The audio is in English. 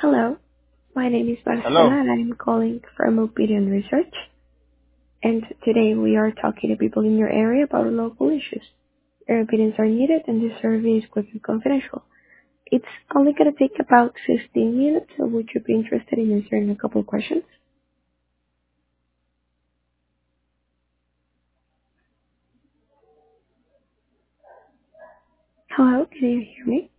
Hello, my name is Hello. Marcela and I'm calling from Opinion Research. And today we are talking to people in your area about local issues. Your opinions are needed and this survey is quickly confidential. It's only going to take about 15 minutes, so would you be interested in answering a couple of questions? Hello, can you hear me?